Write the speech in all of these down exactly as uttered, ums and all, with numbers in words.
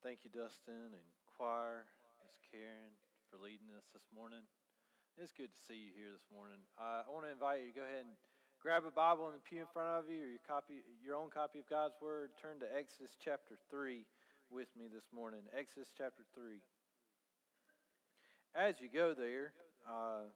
Thank you, Dustin and choir, Miss Karen, for leading us this morning. It's good to see you here this morning. Uh, I want to invite you to go ahead and grab a Bible in the pew in front of you, or your copy, your own copy of God's Word. Turn to Exodus chapter three with me this morning. Exodus chapter three. As you go there, uh,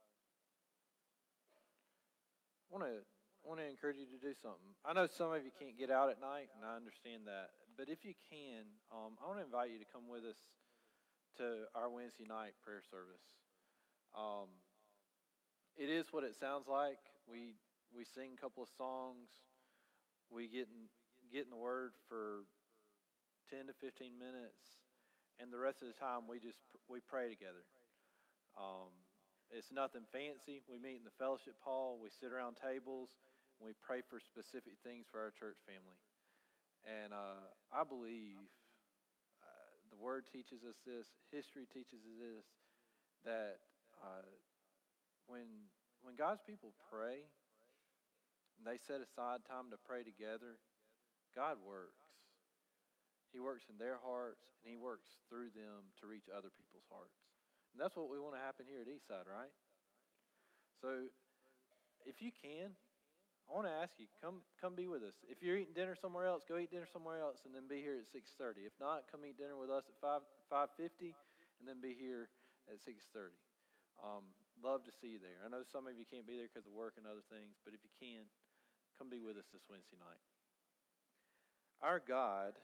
I want to want to encourage you to do something. I know some of you can't get out at night, and I understand that. But if you can, um, I want to invite you to come with us to our Wednesday night prayer service. Um, it is what it sounds like. We we sing a couple of songs. We get in, get in the Word for ten to fifteen minutes, and the rest of the time we just we pray together. Um, it's nothing fancy. We meet in the fellowship hall. We sit around tables. We pray for specific things for our church family. And uh, I believe uh, the Word teaches us this, history teaches us this, that uh, when when God's people pray, and they set aside time to pray together, God works. He works in their hearts, and He works through them to reach other people's hearts. And that's what we want to happen here at Eastside, right? So if you can, I want to ask you, come come be with us. If you're eating dinner somewhere else, go eat dinner somewhere else and then be here at six thirty. If not, come eat dinner with us at five fifty and then be here at six thirty. Um, love to see you there. I know some of you can't be there because of work and other things, but if you can, come be with us this Wednesday night. Our God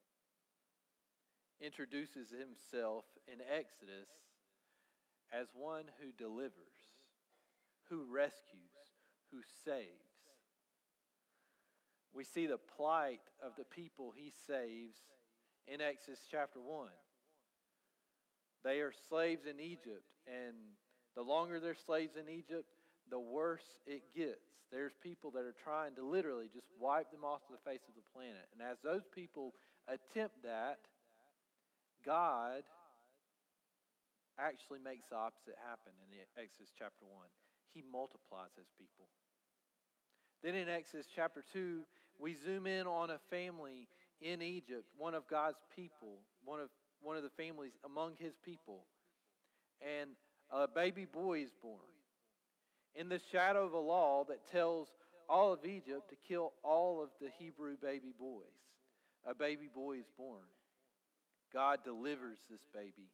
introduces Himself in Exodus as one who delivers, who rescues, who saves. We see the plight of the people He saves in Exodus chapter one. They are slaves in Egypt, and the longer they're slaves in Egypt, the worse it gets. There's people that are trying to literally just wipe them off the face of the planet. And as those people attempt that, God actually makes the opposite happen in the Exodus chapter one. He multiplies His people. Then in Exodus chapter two, we zoom in on a family in Egypt, one of God's people, one of one of the families among His people. And a baby boy is born. In the shadow of a law that tells all of Egypt to kill all of the Hebrew baby boys. A baby boy is born. God delivers this baby.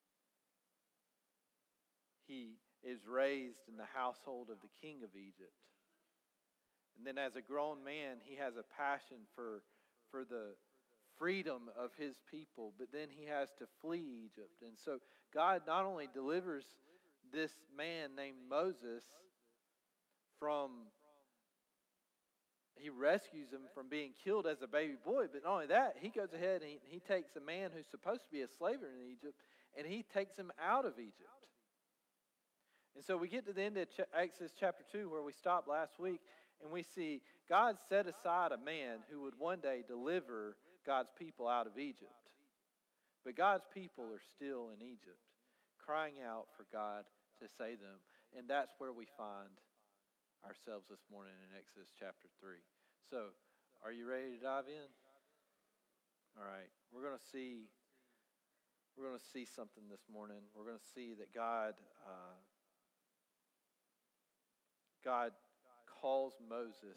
He is raised in the household of the king of Egypt. And then as a grown man, he has a passion for, for the freedom of his people, but then he has to flee Egypt. And so God not only delivers this man named Moses from, he rescues him from being killed as a baby boy, but not only that, he goes ahead and he, he takes a man who's supposed to be a slave in Egypt, and he takes him out of Egypt. And so we get to the end of Exodus chapter two where we stopped last week, and we see God set aside a man who would one day deliver God's people out of Egypt. But God's people are still in Egypt, crying out for God to save them. And that's where we find ourselves this morning in Exodus chapter three. So, are you ready to dive in? All right. We're going to see we're going to see something this morning. We're going to see that God uh, God calls Moses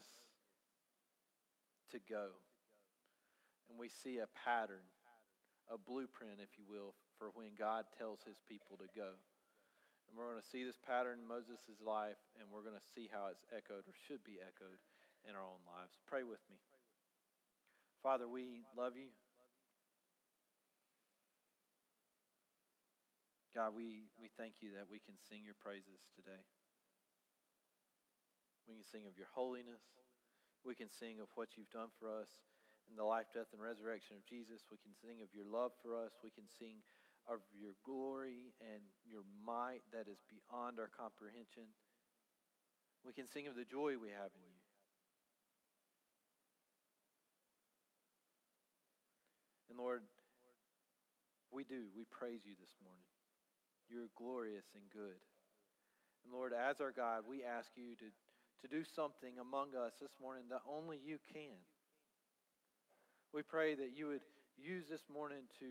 to go. And we see a pattern, a blueprint, if you will, for when God tells His people to go. And we're going to see this pattern in Moses' life, and we're going to see how it's echoed, or should be echoed, in our own lives. Pray with me. Father, we love You. God, we, we thank You that we can sing Your praises today. We can sing of Your holiness. We can sing of what You've done for us in the life, death, and resurrection of Jesus. We can sing of Your love for us. We can sing of Your glory and Your might that is beyond our comprehension. We can sing of the joy we have in You. And Lord, we do. We praise You this morning. You're glorious and good. And Lord, as our God, we ask You to to do something among us this morning that only You can. We pray that You would use this morning to,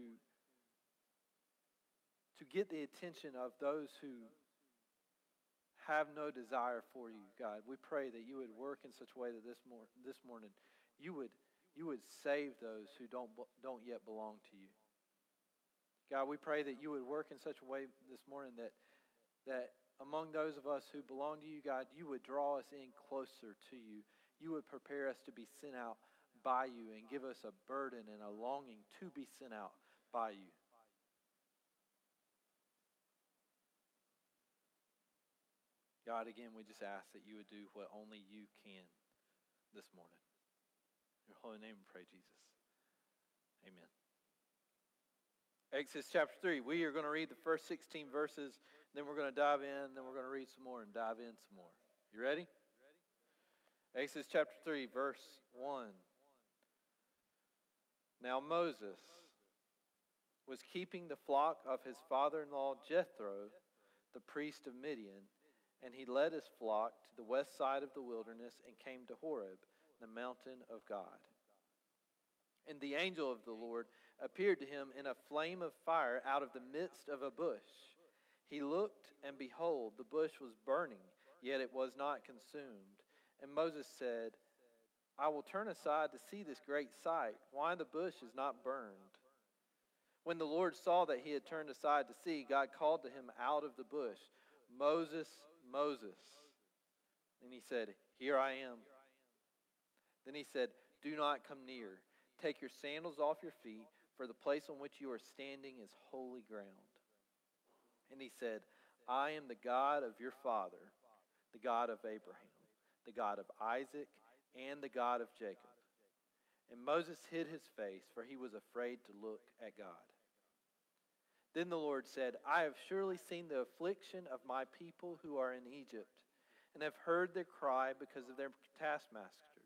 to get the attention of those who have no desire for you, God. We pray that you would work in such a way that this, mor- this morning you would, you would save those who don't, don't yet belong to you. God, we pray that you would work in such a way this morning that, that among those of us who belong to you, God, you would draw us in closer to you. You would prepare us to be sent out by you and give us a burden and a longing to be sent out by you. God, again, we just ask that you would do what only you can this morning. In your holy name we pray, Jesus. Amen. Exodus chapter three. We are going to read the first sixteen verses, then we're going to dive in, then we're going to read some more and dive in some more. You ready? Exodus chapter three, verse one. Now Moses was keeping the flock of his father-in-law Jethro, the priest of Midian, and he led his flock to the west side of the wilderness and came to Horeb, the mountain of God. And the angel of the Lord appeared to him in a flame of fire out of the midst of a bush. He looked, and behold, the bush was burning, yet it was not consumed. And Moses said, I will turn aside to see this great sight, why the bush is not burned. When the Lord saw that he had turned aside to see, God called to him out of the bush, Moses, Moses. And he said, Here I am. Then he said, Do not come near. Take your sandals off your feet, for the place on which you are standing is holy ground. And he said, I am the God of your father, the God of Abraham, the God of Isaac, and the God of Jacob. And Moses hid his face, for he was afraid to look at God. Then the Lord said, I have surely seen the affliction of my people who are in Egypt, and have heard their cry because of their taskmasters.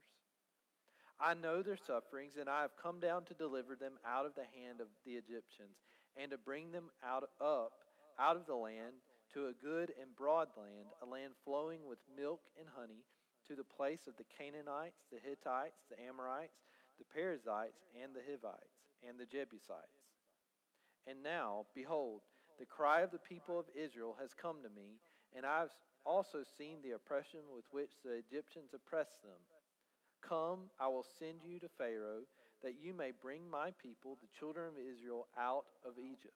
I know their sufferings, and I have come down to deliver them out of the hand of the Egyptians, and to bring them out up out of the land to a good and broad land, a land flowing with milk and honey, to the place of the Canaanites, the Hittites, the Amorites, the Perizzites, and the Hivites, and the Jebusites. And now, behold, the cry of the people of Israel has come to me, and I have also seen the oppression with which the Egyptians oppress them. Come, I will send you to Pharaoh, that you may bring my people, the children of Israel, out of Egypt.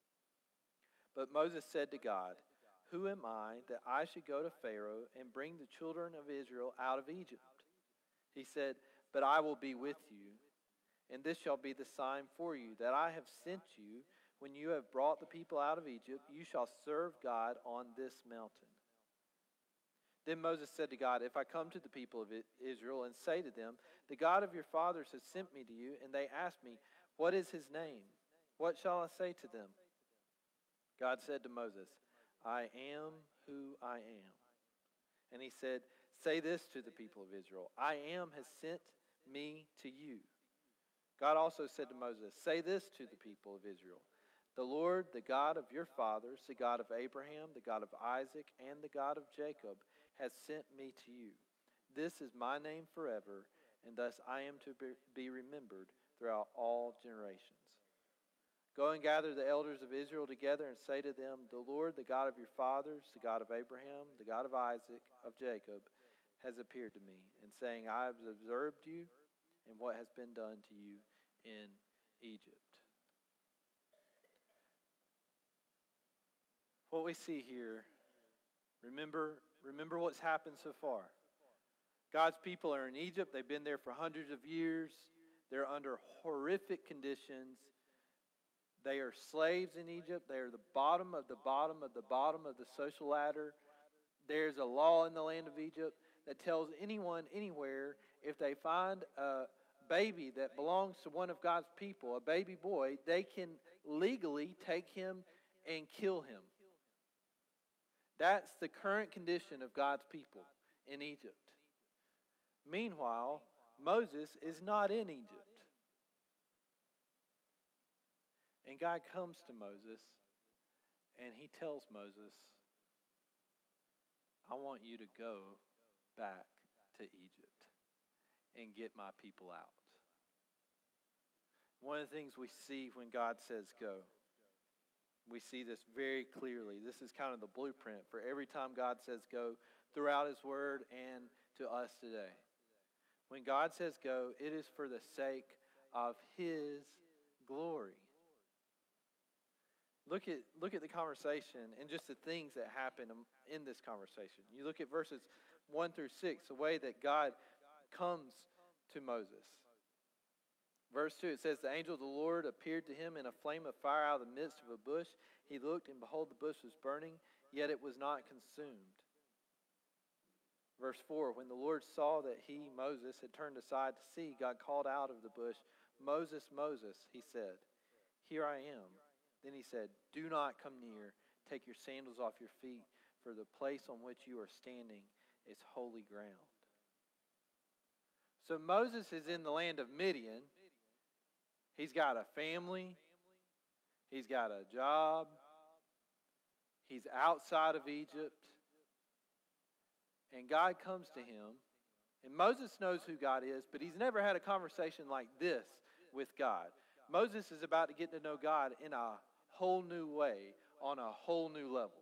But Moses said to God, Who am I that I should go to Pharaoh and bring the children of Israel out of Egypt? He said, But I will be with you, and this shall be the sign for you, that I have sent you. When you have brought the people out of Egypt, you shall serve God on this mountain. Then Moses said to God, If I come to the people of Israel and say to them, The God of your fathers has sent me to you, and they ask me, What is his name? What shall I say to them? God said to Moses, I am who I am. And he said, Say this to the people of Israel, I am has sent me to you. God also said to Moses, Say this to the people of Israel, The Lord, the God of your fathers, the God of Abraham, the God of Isaac, and the God of Jacob, has sent me to you. This is my name forever, and thus I am to be remembered throughout all generations. Go and gather the elders of Israel together and say to them, The Lord, the God of your fathers, the God of Abraham, the God of Isaac, of Jacob, has appeared to me, and saying, I have observed you and what has been done to you in Egypt. What we see here, remember, remember what's happened so far. God's people are in Egypt. They've been there for hundreds of years. They're under horrific conditions. They are slaves in Egypt. They are the bottom of the bottom of the bottom of the social ladder. There's a law in the land of Egypt that tells anyone, anywhere, if they find a baby that belongs to one of God's people, a baby boy, they can legally take him and kill him. That's the current condition of God's people in Egypt. Meanwhile, Moses is not in Egypt. And God comes to Moses and he tells Moses, I want you to go back to Egypt and get my people out. one of the things we see when God says go. We see this very clearly. This is kind of the blueprint for every time God says go throughout His Word and to us today. When God says go, it is for the sake of His glory. Look at, look at the conversation and just the things that happen in this conversation. You look at verses one through six, the way that God comes to Moses. Verse two, it says, the angel of the Lord appeared to him in a flame of fire out of the midst of a bush. He looked, and behold, the bush was burning, yet it was not consumed. Verse four, when the Lord saw that he, Moses, had turned aside to see, God called out of the bush, Moses, Moses, he said, here I am. Then he said, do not come near. Take your sandals off your feet, for the place on which you are standing is holy ground. So Moses is in the land of Midian. He's got a family. He's got a job. He's outside of Egypt. And God comes to him. And Moses knows who God is, but he's never had a conversation like this with God. Moses is about to get to know God in a whole new way, on a whole new level.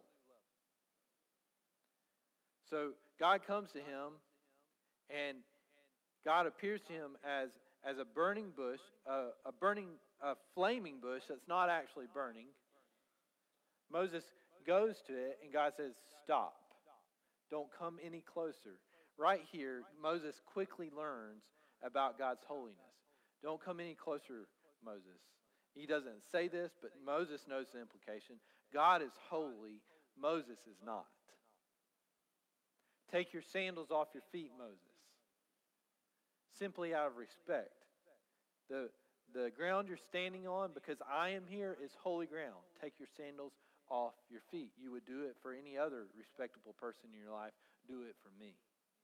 So God comes to him, and God appears to him as, as a burning bush, uh, a burning, a flaming bush that's not actually burning. Moses goes to it, and God says, stop. Don't come any closer. Right here, Moses quickly learns about God's holiness. Don't come any closer, Moses. He doesn't say this, but Moses knows the implication. God is holy. Moses is not. Take your sandals off your feet, Moses. Simply out of respect. The, the ground you're standing on, because I am here, is holy ground. Take your sandals off your feet. You would do it for any other respectable person in your life. Do it for me.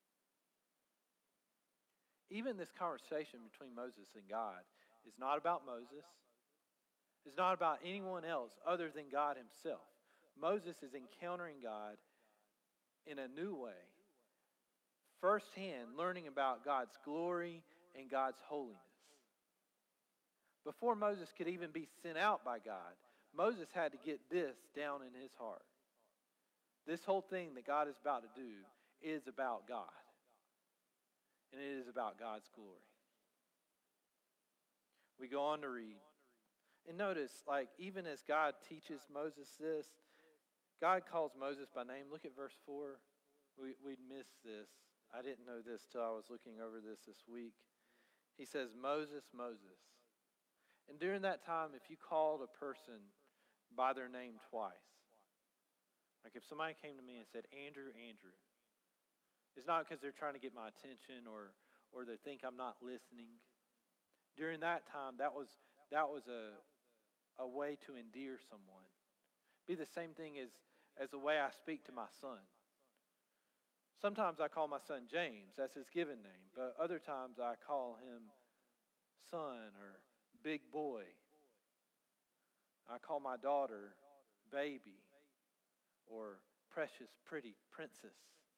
Even this conversation between Moses and God is not about Moses. It's not about anyone else other than God himself. Moses is encountering God in a new way. Firsthand, learning about God's glory and God's holiness. Before Moses could even be sent out by God, Moses had to get this down in his heart. This whole thing that God is about to do is about God. And it is about God's glory. We go on to read. And notice, like, even as God teaches Moses this, God calls Moses by name. Look at verse four. We, we'd missed this. I didn't know this till I was looking over this this week. He says, Moses, Moses. And during that time, if you called a person by their name twice, like if somebody came to me and said, Andrew, Andrew, it's not because they're trying to get my attention or or they think I'm not listening. During that time, that was that was a a way to endear someone. Be the same thing as, as the way I speak to my son. Sometimes I call my son James, that's his given name, but other times I call him son or big boy. I call my daughter baby or precious, pretty princess.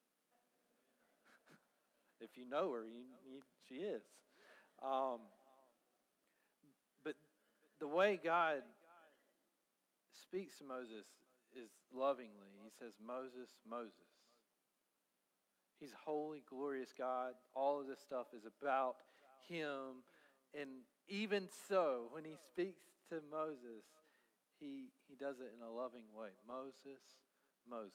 If you know her, you, you, she is. Um, but the way God speaks to Moses is lovingly. He says, Moses, Moses. He's holy, glorious God. All of this stuff is about him. And even so, when he speaks to Moses, he, he does it in a loving way. Moses, Moses.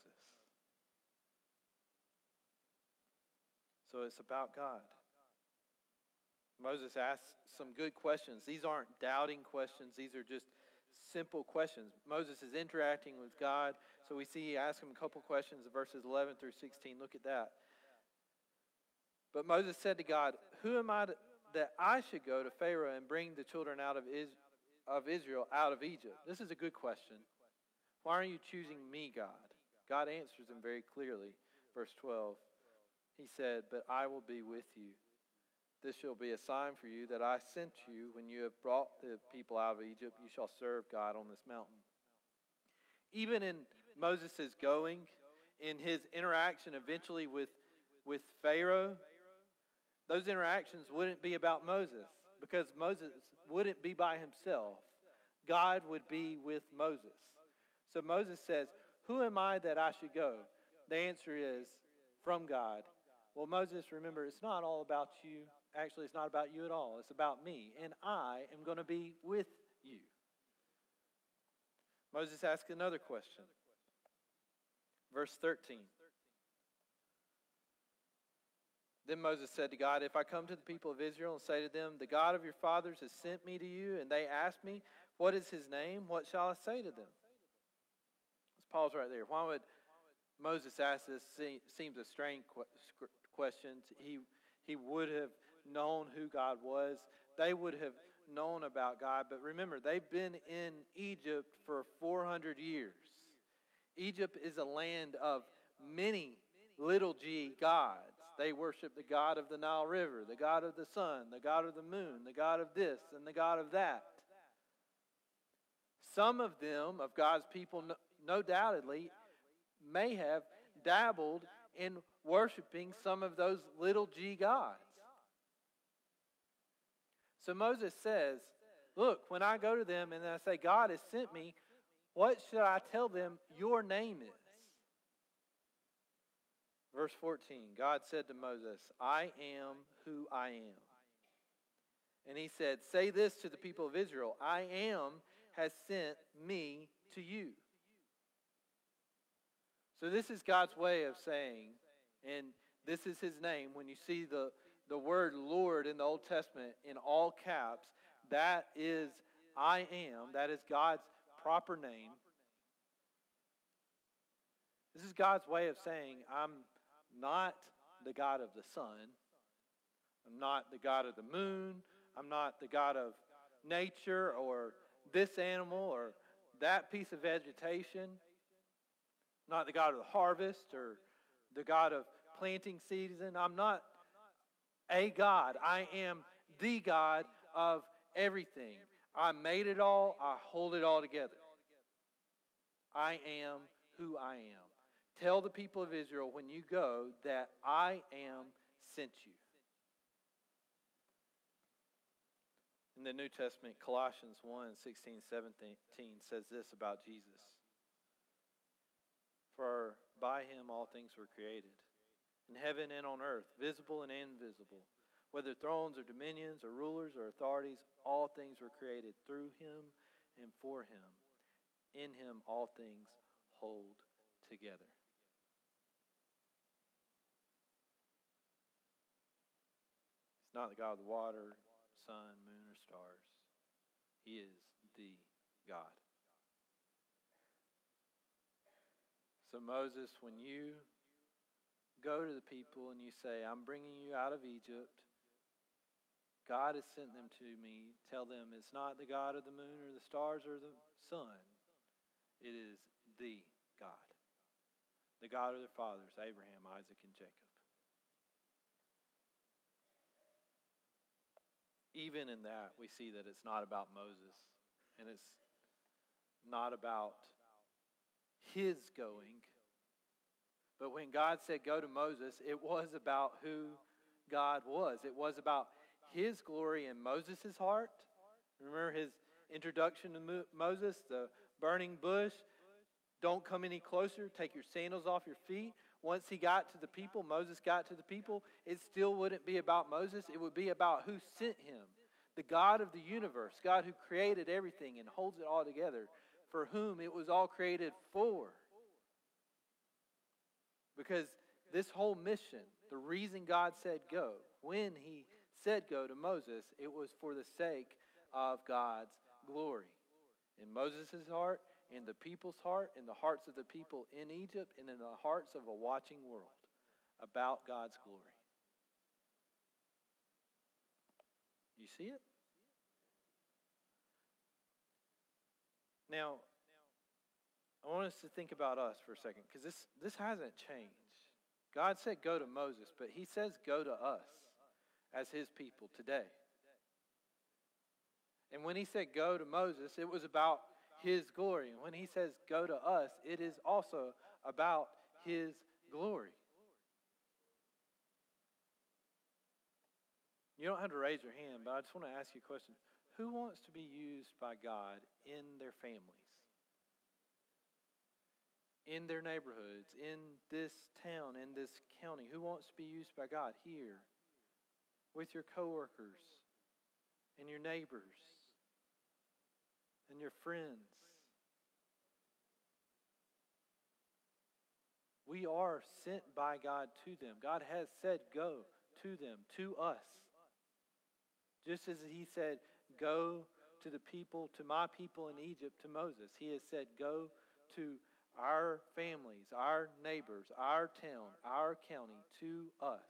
So it's about God. Moses asks some good questions. These aren't doubting questions. These are just simple questions. Moses is interacting with God. So we see he asks him a couple questions in verses eleven through sixteen. Look at that. But Moses said to God, who am I to, that I should go to Pharaoh and bring the children out of, Is, of Israel out of Egypt? This is a good question. Why are you choosing me, God? God answers him very clearly. Verse twelve. He said, but I will be with you. This shall be a sign for you that I sent you. When you have brought the people out of Egypt, you shall serve God on this mountain. Even in Moses' going, in his interaction eventually with, with Pharaoh, those interactions wouldn't be about Moses. because Moses wouldn't be by himself. God would be with Moses. So Moses says, who am I that I should go? The answer is, from God. Well, Moses, remember, it's not all about you. Actually, it's not about you at all. It's about me, and I am going to be with you. Moses asks another question. Verse thirteen. Then Moses said to God, if I come to the people of Israel and say to them, the God of your fathers has sent me to you, and they ask me, what is his name? What shall I say to them? Let's pause right there. Why would Moses ask this? Seems a strange question. He, he would have known who God was. They would have known about God. But remember, they've been in Egypt for four hundred years. Egypt is a land of many little g gods. They worship the God of the Nile River, the God of the sun, the God of the moon, the God of this, and the God of that. Some of them, of God's people, no, no doubtedly, may have dabbled in worshiping some of those little g gods. So Moses says, look, when I go to them and I say, God has sent me, what should I tell them your name is? Verse fourteen, God said to Moses, I am who I am. And he said, say this to the people of Israel, I am has sent me to you. So this is God's way of saying, and this is his name. When you see the, the word Lord in the Old Testament in all caps, that is I am. That is God's proper name. This is God's way of saying, I'm not the God of the sun. I'm not the God of the moon. I'm not the God of nature or this animal or that piece of vegetation. I'm not the God of the harvest or the God of planting season. I'm not a God. I am the God of everything. I made it all. I hold it all together. I am who I am. Tell the people of Israel when you go that I am sent you. In the New Testament, Colossians one, sixteen, seventeen says this about Jesus. For by him all things were created, in heaven and on earth, visible and invisible, whether thrones or dominions or rulers or authorities, all things were created through him and for him. In him all things hold together. He's not the God of the water, sun, moon, or stars. He is the God. So Moses, when you go to the people and you say, I'm bringing you out of Egypt, God has sent them to me, tell them it's not the God of the moon or the stars or the sun. It is the God. The God of their fathers, Abraham, Isaac, and Jacob. Even in that, we see that it's not about Moses, and it's not about his going. But when God said go to Moses, it was about who God was. It was about his glory in Moses' heart. Remember his introduction to Mo- Moses, the burning bush. Don't come any closer. Take your sandals off your feet. Once he got to the people, Moses got to the people, it still wouldn't be about Moses. It would be about who sent him. The God of the universe, God who created everything and holds it all together, for whom it was all created for. Because this whole mission, the reason God said go, when he said go to Moses, it was for the sake of God's glory. In Moses' heart, in the people's heart, in the hearts of the people in Egypt, and in the hearts of a watching world about God's glory. You see it? Now, I want us to think about us for a second, because this, this hasn't changed. God said go to Moses, but he says go to us as his people today. And when he said go to Moses, it was about his glory. And when he says go to us, it is also about his glory. You don't have to raise your hand, but I just want to ask you a question. Who wants to be used by God in their families, in their neighborhoods, in this town, in this county? Who wants to be used by God here, with your coworkers, and your neighbors, and your friends? We are sent by God to them. God has said, go to them, to us. Just as he said, go to the people, to my people in Egypt, to Moses. He has said, go to our families, our neighbors, our town, our county, to us.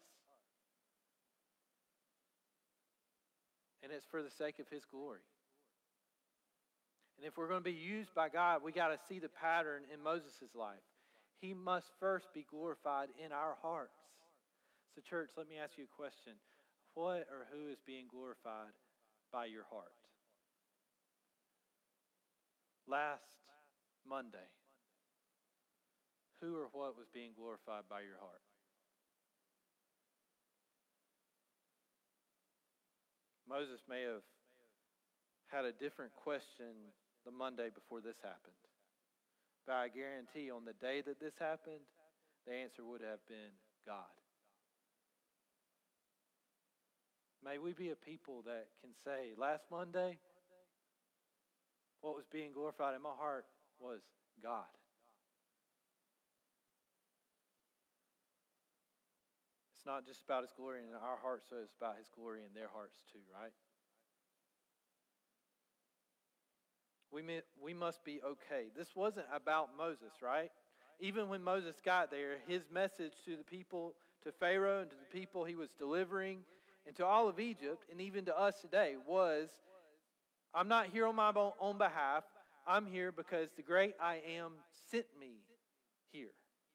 And it's for the sake of his glory. And if we're going to be used by God, we got to see the pattern in Moses' life. He must first be glorified in our hearts. So church, let me ask you a question. What or who is being glorified by your heart? Last Monday, who or what was being glorified by your heart? Moses may have had a different question the Monday before this happened. But I guarantee on the day that this happened, the answer would have been God. May we be a people that can say, last Monday, what was being glorified in my heart was God. It's not just about his glory in our hearts, so it's about his glory in their hearts too, right? We may, we must be okay. This wasn't about Moses, right? Even when Moses got there, his message to the people, to Pharaoh and to the people he was delivering, and to all of Egypt, and even to us today, was, I'm not here on my own behalf. I'm here because the great I Am sent me here.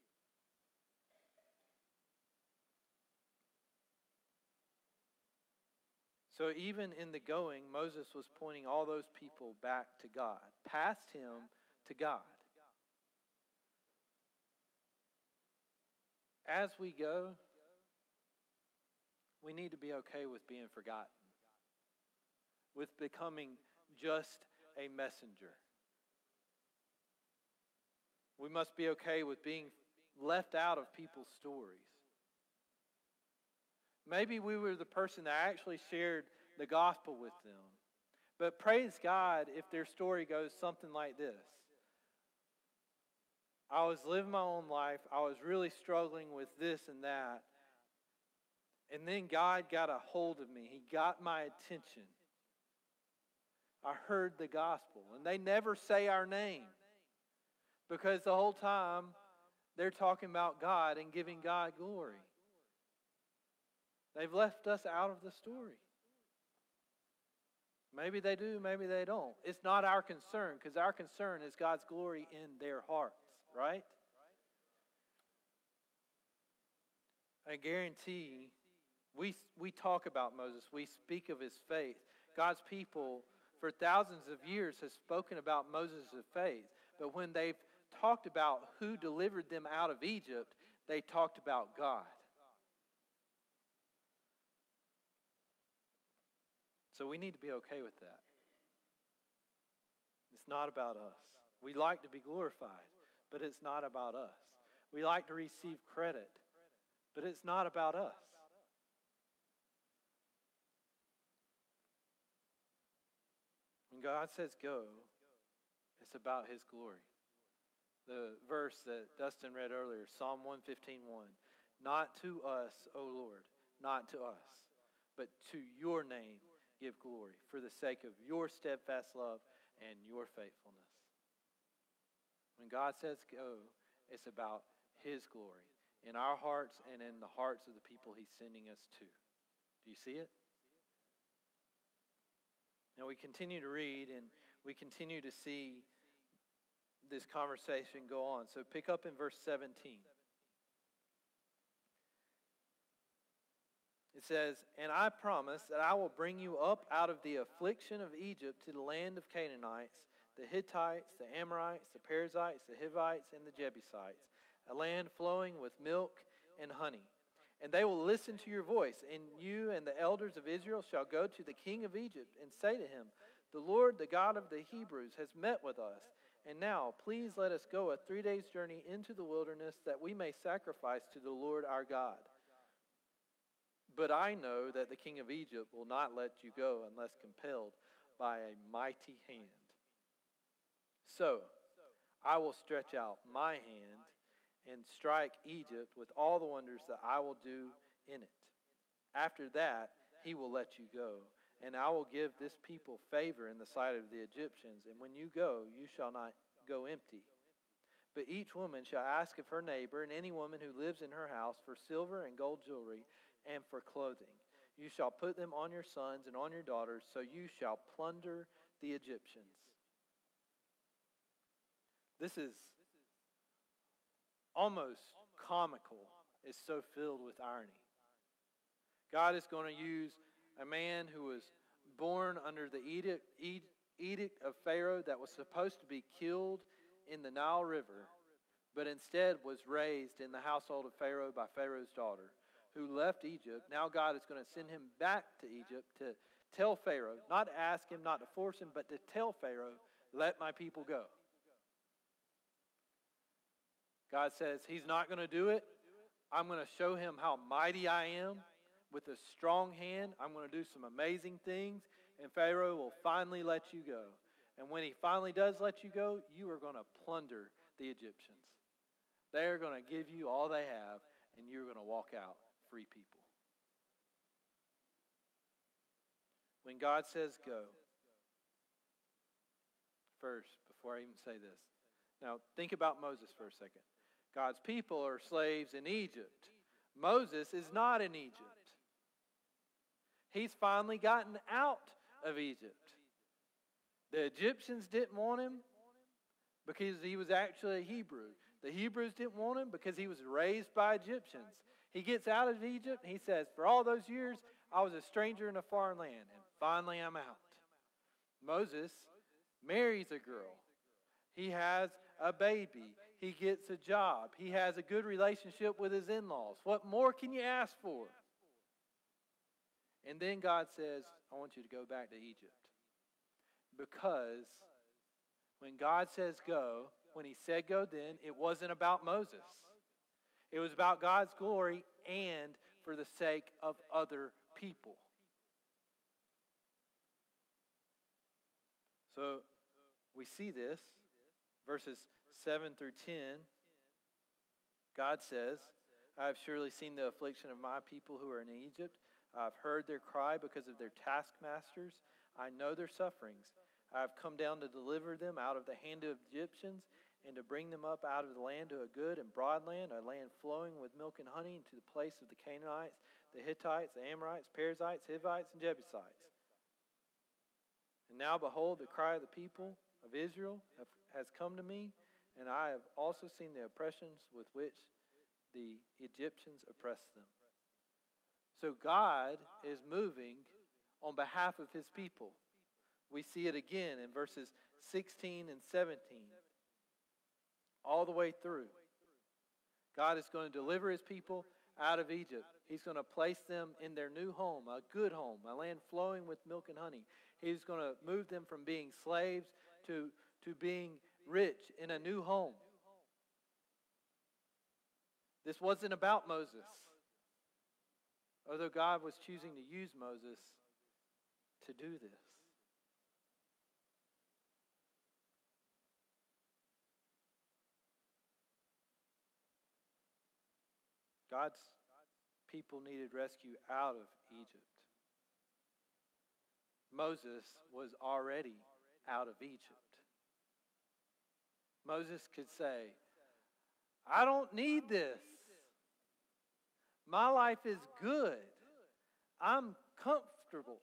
So even in the going, Moses was pointing all those people back to God, past him to God. As we go, we need to be okay with being forgotten, with becoming just a messenger. We must be okay with being left out of people's stories. Maybe we were the person that actually shared the gospel with them. But praise God if their story goes something like this. I was living my own life. I was really struggling with this and that. And then God got a hold of me. He got my attention. I heard the gospel. And they never say our name. Because the whole time they're talking about God and giving God glory. They've left us out of the story. Maybe they do, maybe they don't. It's not our concern, because our concern is God's glory in their hearts, right? I guarantee we, we talk about Moses. We speak of his faith. God's people for thousands of years have spoken about Moses' faith. But when they've talked about who delivered them out of Egypt, they talked about God. So we need to be okay with that. It's not about us. We like to be glorified, but it's not about us. We like to receive credit, but it's not about us. When God says go, it's about his glory. The verse that Dustin read earlier, Psalm one fifteen one. Not to us, O Lord, not to us, but to your name give glory for the sake of your steadfast love and your faithfulness. When God says go, it's about his glory in our hearts and in the hearts of the people he's sending us to. Do you see it? Now we continue to read and we continue to see this conversation go on. So pick up in verse seventeen. It says, and I promise that I will bring you up out of the affliction of Egypt to the land of Canaanites, the Hittites, the Amorites, the Perizzites, the Hivites, and the Jebusites, a land flowing with milk and honey. And they will listen to your voice. And you and the elders of Israel shall go to the king of Egypt and say to him, the Lord, the God of the Hebrews, has met with us. And now, please let us go a three days' journey into the wilderness that we may sacrifice to the Lord our God. But I know that the king of Egypt will not let you go unless compelled by a mighty hand. So I will stretch out my hand and strike Egypt with all the wonders that I will do in it. After that, he will let you go, and I will give this people favor in the sight of the Egyptians. And when you go, you shall not go empty. But each woman shall ask of her neighbor and any woman who lives in her house for silver and gold jewelry and for clothing. You shall put them on your sons and on your daughters, so you shall plunder the Egyptians. This is almost comical. It's so filled with irony. God is going to use a man who was born under the edict, edict of Pharaoh that was supposed to be killed in the Nile River, but instead was raised in the household of Pharaoh by Pharaoh's daughter, who left Egypt. Now God is going to send him back to Egypt to tell Pharaoh, not to ask him, not to force him, but to tell Pharaoh, let my people go. God says he's not going to do it. I'm going to show him how mighty I am. With a strong hand, I'm going to do some amazing things, and Pharaoh will finally let you go. And when he finally does let you go, you are going to plunder the Egyptians. They are going to give you all they have, and you're going to walk out free people. When God says go, first, before I even say this, now think about Moses for a second. God's people are slaves in Egypt. Moses is not in Egypt. He's finally gotten out of Egypt. The Egyptians didn't want him because he was actually a Hebrew. The Hebrews didn't want him because he was raised by Egyptians. He gets out of Egypt and he says, for all those years, I was a stranger in a foreign land, and finally I'm out. Moses marries a girl. He has a baby. He gets a job. He has a good relationship with his in-laws. What more can you ask for? And then God says, I want you to go back to Egypt. Because when God says go, when he said go then, it wasn't about Moses. It was about God's glory and for the sake of other people. So we see this, verses seven through ten. God says, I have surely seen the affliction of my people who are in Egypt. I've heard their cry because of their taskmasters. I know their sufferings. I have come down to deliver them out of the hand of Egyptians and to bring them up out of the land to a good and broad land, a land flowing with milk and honey, into the place of the Canaanites, the Hittites, the Amorites, Perizzites, Hivites, and Jebusites. And now behold, the cry of the people of Israel have, has come to me, and I have also seen the oppressions with which the Egyptians oppressed them. So God is moving on behalf of his people. We see it again in verses sixteen and seventeen. All the way through. God is going to deliver his people out of Egypt. He's going to place them in their new home, a good home, a land flowing with milk and honey. He's going to move them from being slaves to, to being rich in a new home. This wasn't about Moses. Although God was choosing to use Moses to do this. God's people needed rescue out of Egypt. Moses was already out of Egypt. Moses could say, I don't need this. My life is good. I'm comfortable.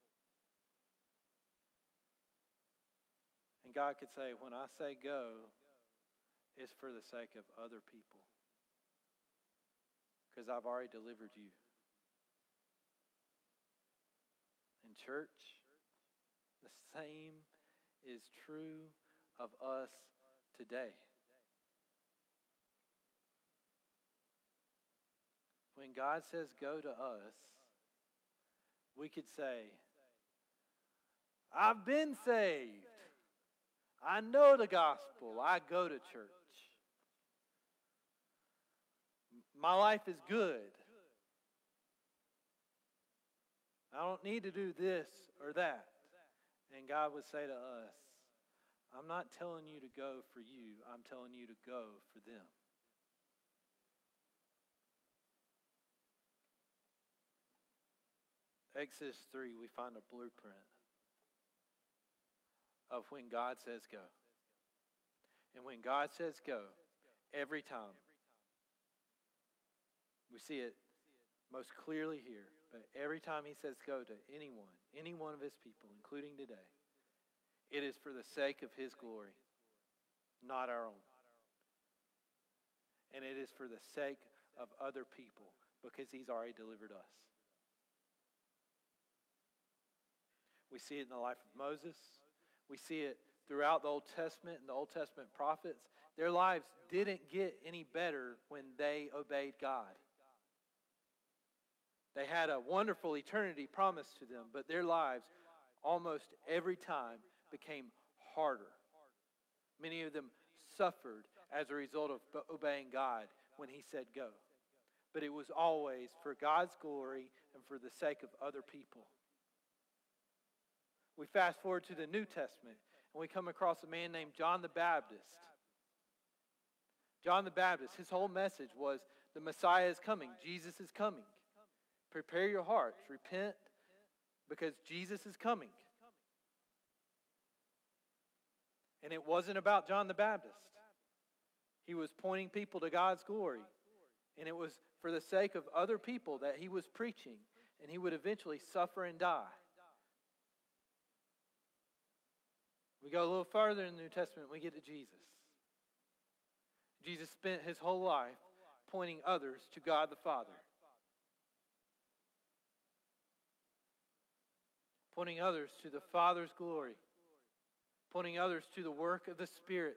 And God could say, when I say go, it's for the sake of other people. Because I've already delivered you. In church, the same is true of us today. when God says go to us, we could say, I've been saved. I know the gospel. I go to church. My life is good. I don't need to do this or that. And God would say to us, I'm not telling you to go for you. I'm telling you to go for them. Exodus three, we find a blueprint of when God says go. And when God says go, every time, we see it most clearly here, but every time he says go to anyone, any one of his people, including today, it is for the sake of his glory, not our own. And it is for the sake of other people, because he's already delivered us. We see it in the life of Moses. We see it throughout the Old Testament and the Old Testament prophets. Their lives didn't get any better when they obeyed God. They had a wonderful eternity promised to them, but their lives almost every time became harder. Many of them suffered as a result of obeying God when he said go. But it was always for God's glory and for the sake of other people. We fast forward to the New Testament, and we come across a man named John the Baptist. John the Baptist, his whole message was, the Messiah is coming. Jesus is coming. Prepare your hearts. Repent, because Jesus is coming. And it wasn't about John the Baptist. He was pointing people to God's glory. And it was for the sake of other people that he was preaching. And he would eventually suffer and die. We go a little further in the New Testament, we get to Jesus. Jesus spent his whole life pointing others to God the Father. Pointing others to the Father's glory. Pointing others to the work of the Spirit.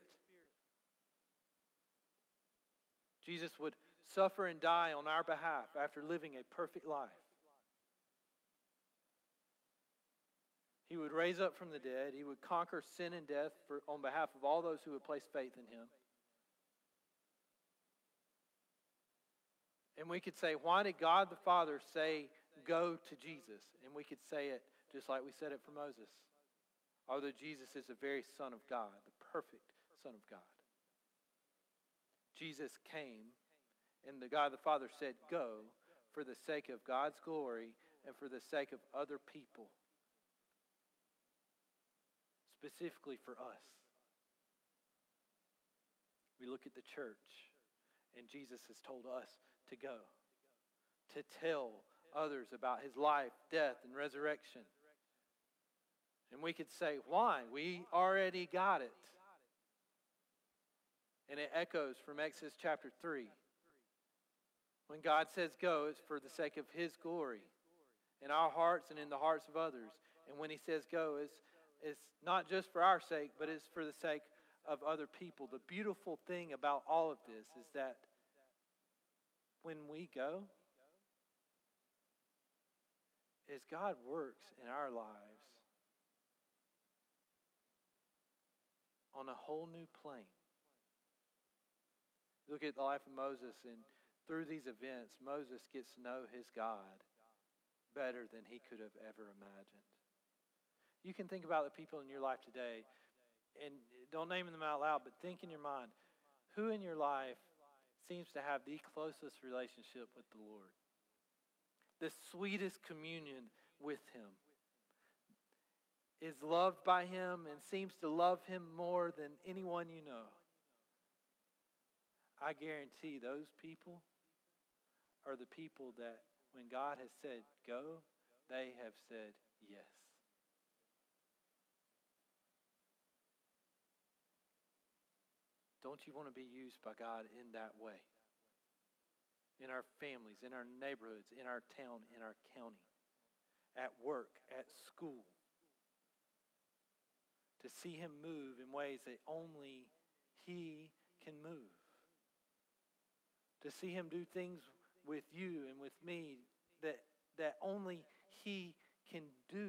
Jesus would suffer and die on our behalf after living a perfect life. He would raise up from the dead. He would conquer sin and death for, on behalf of all those who would place faith in him. And we could say, why did God the Father say, go to Jesus? And we could say it just like we said it for Moses. Although Jesus is the very Son of God, the perfect Son of God. Jesus came, and the God the Father said, go for the sake of God's glory and for the sake of other people. Specifically for us. We look at the church, and Jesus has told us to go, to tell others about his life, death, and resurrection. And we could say, why? We already got it. And it echoes from Exodus chapter three. When God says go, it's for the sake of his glory in our hearts and in the hearts of others. And when he says go, it's, it's not just for our sake, but it's for the sake of other people. The beautiful thing about all of this is that when we go, is God works in our lives on a whole new plane. Look at the life of Moses, and through these events, Moses gets to know his God better than he could have ever imagined. You can think about the people in your life today, and don't name them out loud, but think in your mind, who in your life seems to have the closest relationship with the Lord? The sweetest communion with him, is loved by him and seems to love him more than anyone you know. I guarantee those people are the people that when God has said go, they have said yes. Don't you want to be used by God in that way? In our families, in our neighborhoods, in our town, in our county, at work, at school. To see him move in ways that only he can move. To see him do things with you and with me that, that only He can do.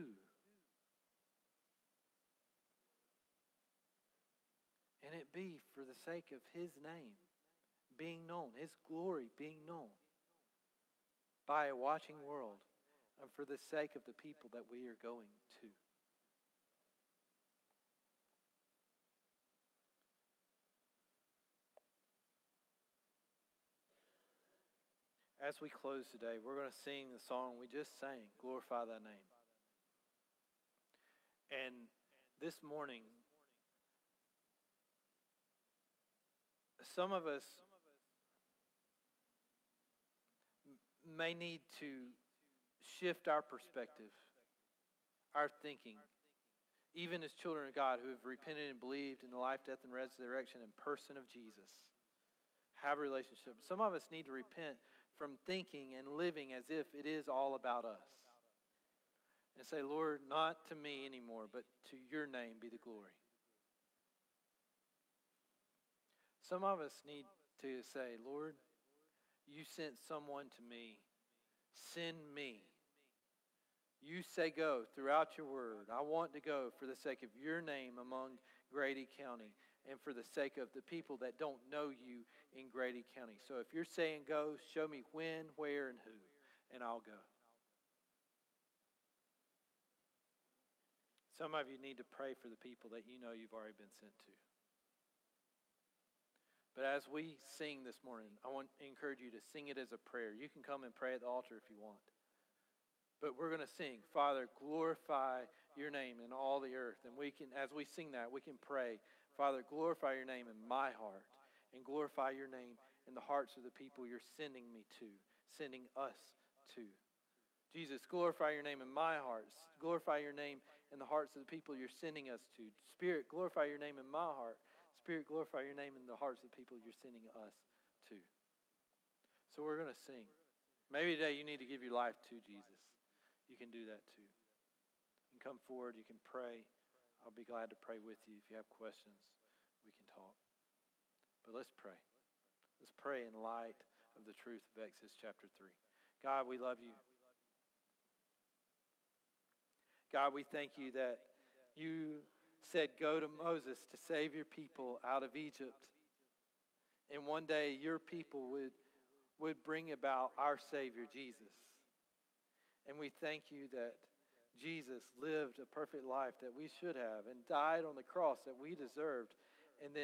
And it be for the sake of His name being known, His glory being known by a watching world, and for the sake of the people that we are going to. As we close today, we're going to sing the song we just sang, Glorify Thy Name. And this morning, some of us may need to shift our perspective, our thinking, even as children of God who have repented and believed in the life, death, and resurrection and person of Jesus. Have a relationship. Some of us need to repent from thinking and living as if it is all about us. And say, Lord, not to me anymore, but to your name be the glory. Some of us need to say, Lord, you sent someone to me. Send me. You say go throughout your word. I want to go for the sake of your name among Grady County and for the sake of the people that don't know you in Grady County. So if you're saying go, show me when, where, and who, and I'll go. Some of you need to pray for the people that you know you've already been sent to. But as we sing this morning, I want to encourage you to sing it as a prayer. You can come and pray at the altar if you want. But we're going to sing, Father, glorify your name in all the earth. And we can, as we sing that, we can pray, Father, glorify your name in my heart and glorify your name in the hearts of the people you're sending me to, sending us to. Jesus, glorify your name in my heart. Glorify your name in the hearts of the people you're sending us to. Spirit, glorify your name in my heart. Spirit, glorify your name in the hearts of the people you're sending us to. So we're going to sing. Maybe today you need to give your life to Jesus. You can do that too. You can come forward. You can pray. I'll be glad to pray with you. If you have questions, we can talk. But let's pray. Let's pray in light of the truth of Exodus chapter three. God, we love you. God, we thank you that you said, go to Moses to save your people out of Egypt. And one day your people would, would bring about our Savior, Jesus. And we thank you that Jesus lived a perfect life that we should have and died on the cross that we deserved. And then